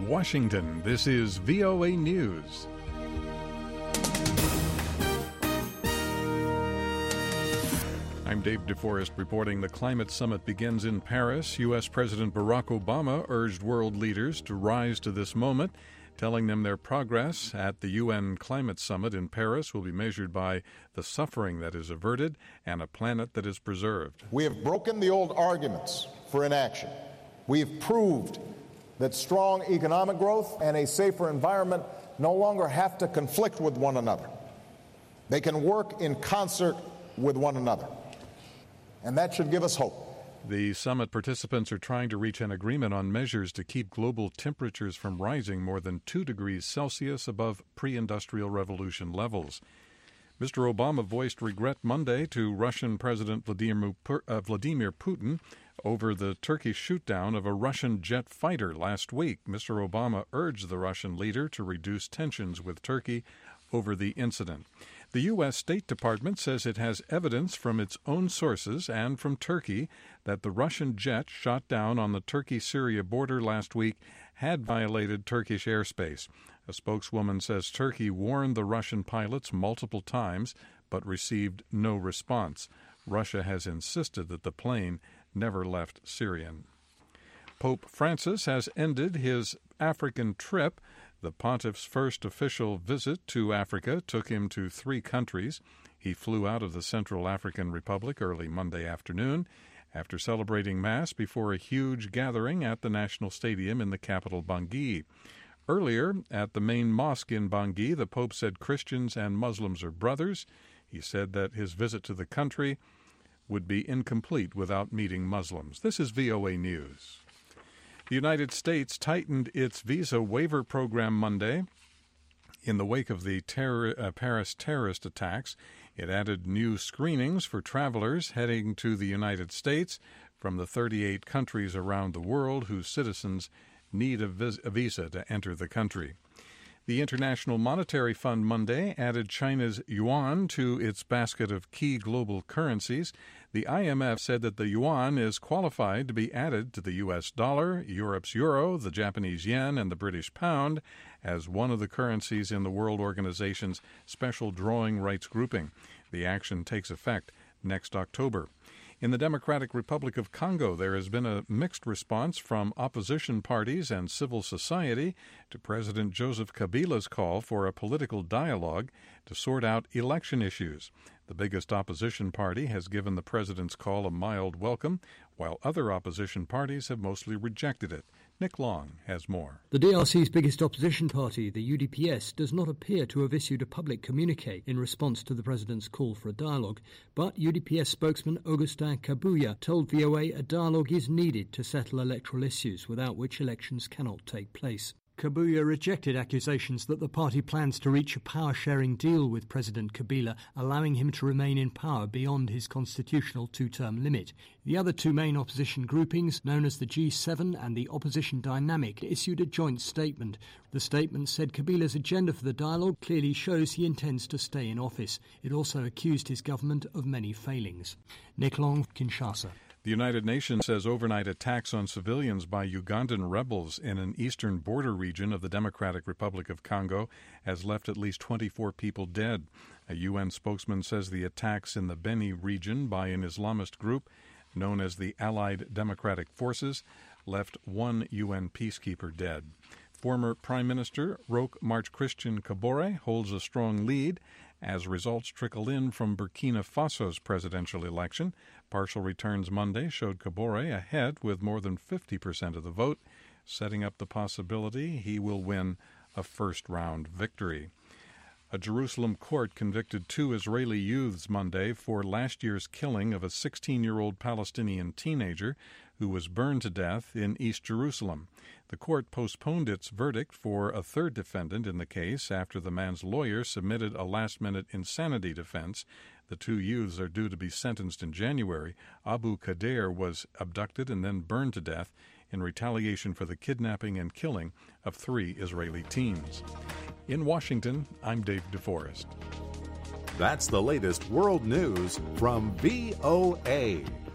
Washington, this is VOA News. I'm Dave DeForest reporting the climate summit begins in Paris. U.S. President Barack Obama urged world leaders to rise to this moment, telling them their progress at the UN climate summit in Paris will be measured by the suffering that is averted and a planet that is preserved. We have broken the old arguments for inaction. We have proved that strong economic growth and a safer environment no longer have to conflict with one another. They can work in concert with one another. And that should give us hope. The summit participants are trying to reach an agreement on measures to keep global temperatures from rising more than 2 degrees Celsius above pre-industrial revolution levels. Mr. Obama voiced regret Monday to Russian President Vladimir Putin over the Turkish shoot-down of a Russian jet fighter last week. Mr. Obama urged the Russian leader to reduce tensions with Turkey over the incident. The U.S. State Department says it has evidence from its own sources and from Turkey that the Russian jet shot down on the Turkey-Syria border last week had violated Turkish airspace. A spokeswoman says Turkey warned the Russian pilots multiple times but received no response. Russia has insisted that the plane never left Syria. Pope Francis has ended his African trip. The pontiff's first official visit to Africa took him to 3 countries. He flew out of the Central African Republic early Monday afternoon after celebrating Mass before a huge gathering at the National Stadium in the capital, Bangui. Earlier, at the main mosque in Bangui, the Pope said Christians and Muslims are brothers. He said that his visit to the country would be incomplete without meeting Muslims. This is VOA News. The United States tightened its visa waiver program Monday. In the wake of the Paris terrorist attacks, it added new screenings for travelers heading to the United States from the 38 countries around the world whose citizens need a visa to enter the country. The International Monetary Fund Monday added China's yuan to its basket of key global currencies. The IMF said that the yuan is qualified to be added to the U.S. dollar, Europe's euro, the Japanese yen, and the British pound as one of the currencies in the World Organization's special drawing rights grouping. The action takes effect next October. In the Democratic Republic of Congo, there has been a mixed response from opposition parties and civil society to President Joseph Kabila's call for a political dialogue to sort out election issues. The biggest opposition party has given the president's call a mild welcome, while other opposition parties have mostly rejected it. Nick Long has more. The DRC's biggest opposition party, the UDPS, does not appear to have issued a public communique in response to the president's call for a dialogue, but UDPS spokesman Augustin Kabuya told VOA a dialogue is needed to settle electoral issues without which elections cannot take place. Kabuya rejected accusations that the party plans to reach a power-sharing deal with President Kabila, allowing him to remain in power beyond his constitutional 2-term limit. The other 2 main opposition groupings, known as the G7 and the Opposition Dynamic, issued a joint statement. The statement said Kabila's agenda for the dialogue clearly shows he intends to stay in office. It also accused his government of many failings. Nick Long, Kinshasa. The United Nations says overnight attacks on civilians by Ugandan rebels in an eastern border region of the Democratic Republic of Congo has left at least 24 people dead. A UN spokesman says the attacks in the Beni region by an Islamist group known as the Allied Democratic Forces left 1 UN peacekeeper dead. Former Prime Minister Roch Marc Christian Kabore holds a strong lead as results trickle in from Burkina Faso's presidential election. Partial returns Monday showed Kabore ahead with more than 50% of the vote, setting up the possibility he will win a first-round victory. A Jerusalem court convicted 2 Israeli youths Monday for last year's killing of a 16-year-old Palestinian teenager who was burned to death in East Jerusalem. The court postponed its verdict for a 3rd defendant in the case after the man's lawyer submitted a last-minute insanity defense. The 2 youths are due to be sentenced in January. Abu Kader was abducted and then burned to death in retaliation for the kidnapping and killing of 3 Israeli teens. In Washington, I'm Dave DeForest. That's the latest world news from VOA.